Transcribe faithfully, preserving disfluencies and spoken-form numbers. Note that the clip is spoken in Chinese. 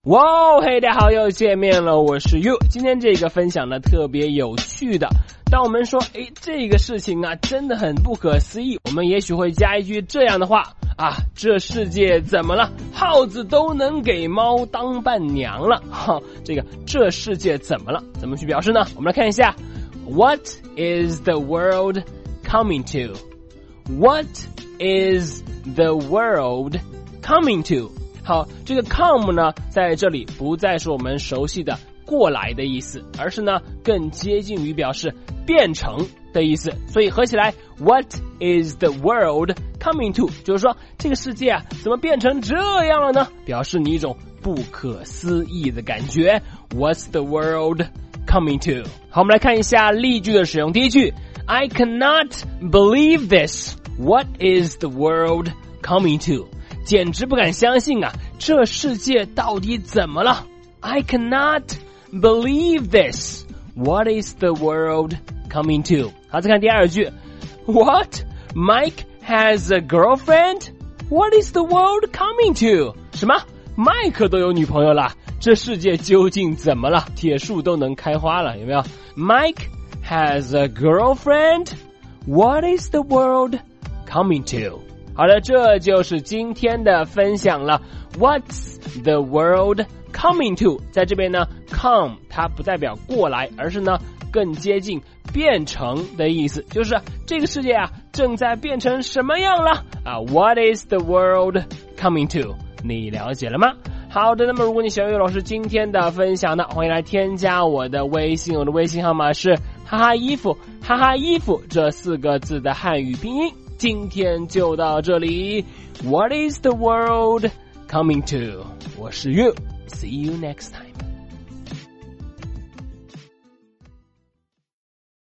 哇哦，嘿，大家好，又见面了，我是 You。今天这个分享呢特别有趣的，当我们说诶这个事情啊真的很不可思议，我们也许会加一句这样的话啊，这世界怎么了？耗子都能给猫当伴娘了。哈，这个这世界怎么了？怎么去表示呢？我们来看一下 What is the world coming to? What is the world coming to?好，这个 come 呢，在这里不再是我们熟悉的过来的意思，而是呢更接近于表示变成的意思。所以合起来 ，What is the world coming to？ 就是说这个世界啊，怎么变成这样了呢？表示你一种不可思议的感觉。What's the world coming to？ 好，我们来看一下例句的使用。第一句 ，I cannot believe this. What is the world coming to？简直不敢相信啊！这世界到底怎么了 ？I cannot believe this. What is the world coming to? 好，再看第二句 ，What? Mike has a girlfriend? What is the world coming to? 什么？麦克都有女朋友了？这世界究竟怎么了？铁树都能开花了，有没有 ？Mike has a girlfriend? What is the world coming to?好的，这就是今天的分享了。What's the world coming to？ 在这边呢 ，come 它不代表过来，而是呢更接近变成的意思，就是这个世界啊正在变成什么样了啊 ？What is the world coming to？ 你了解了吗？好的，那么如果你喜欢岳老师今天的分享呢，欢迎来添加我的微信，我的微信号码是哈哈衣服哈哈衣服这四个字的汉语拼音。今天就到这里 What is the world coming to? 我是 You. See you next time.